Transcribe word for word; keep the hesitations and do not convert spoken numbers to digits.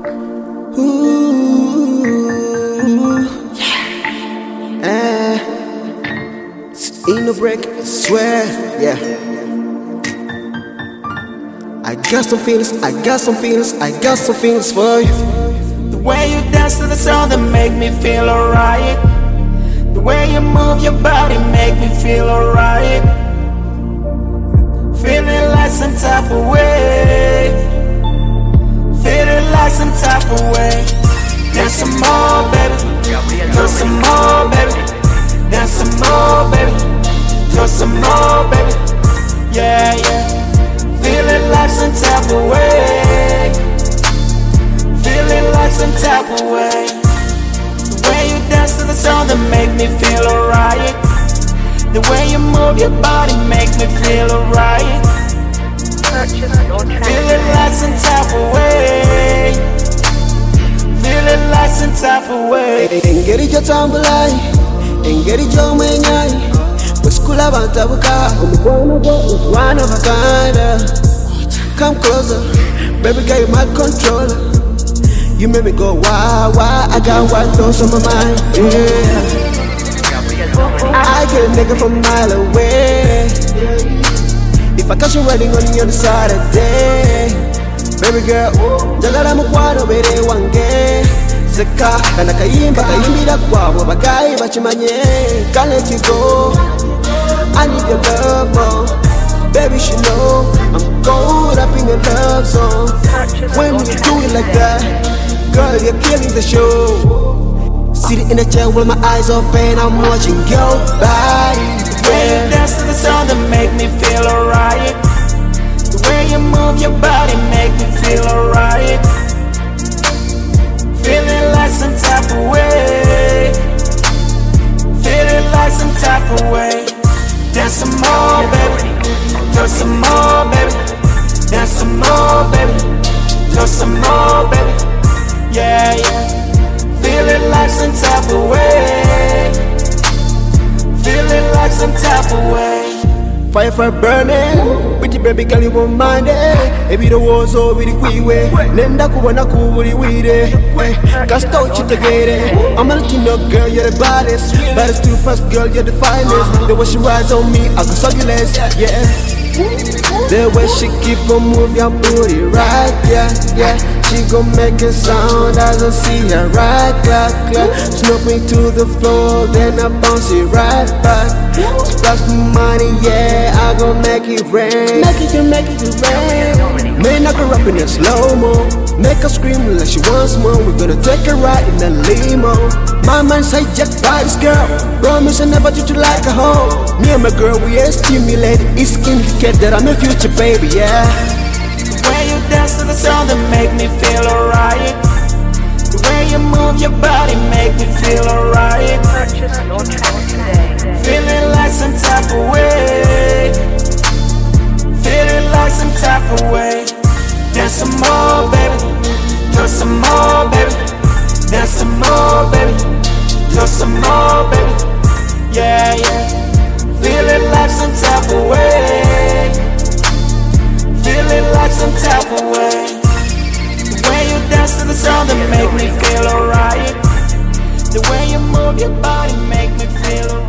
Ooh, yeah. Eh, ain't no break, I swear, yeah. I got some feelings, I got some feelings, I got some feelings for you. The way you dance to the song that make me feel alright. The way you move your body make me feel alright. Feeling like some type of way. Feeling like some type of way. Dance some more, baby. Throw some more, baby. Dance some more, baby. Throw some more, baby. Yeah, yeah. Feeling like some type of way. Feeling like some type of way. The way you dance to the song that make me feel alright. The way you move your body make me feel alright. Feeling like some type of way. Feeling like some type of way. Engeri jo tambulai, engeri jo menyai. Wesikula bantabuka, umukwano go is one of a kind. Come closer, baby girl, you my controller. You make me go wah wah. I got white thoughts on my mind, yeah. I get a nigga from a mile away. If I catch you running on the other side of the day, baby girl, jagala mukwano bere wange. Zeka, kana kayimba kayimbira kwabo bagayi bachimanye. Can't let you go, I need your love more. Baby, she know I'm caught up in your love zone. When you do it like that, girl, you're killing the show. Sitting in the chair with my eyes open, I'm watching your body. The way you dance to the song that make me feel alright. The way you move your body make me feel alright. Feeling like some type of way. Feeling like some type of way. Dance some more, baby. Throw some more, baby. Dance some more, baby. Throw some more, baby. Yeah, yeah. Feeling like some type of way. Feeling like some type of way. Fire fire burning, with your baby girl you won't mind it. If the war's over the quiwe, nenda kubona kuburi wire. Cause don't you get it. I'm a Latino girl, you're the baddest. Baddest too fast girl, you're the finest. The way she rides on me, I can suck your legs, yeah. The way she keep on moving your booty right, yeah, yeah. She gon' make a sound as I see her right, clap, clap. Snoop me to the floor, then I bounce it right back. Splash money, yeah, I gon' make it rain. Make it, you make it rain. Man, I can rap in a slow-mo. Make her scream like she wants more. We're gonna take a ride in a limo. My mind's hijacked by this girl. Promise I never treat you like a hoe. Me and my girl, we are stimulated. It's indicate that I'm a future baby, yeah. The way you dance to the song that make me feel alright. The way you move your body make me feel alright. Feeling like some type of way. Feeling like some type of way. Dance some more, baby. Throw some more, baby. Dance some more, baby. Throw some more, baby. Yeah, yeah. Feeling like some type of way. Feeling like some type of way. The way you dance to the song that make me feel alright. The way you move your body make me feel alright.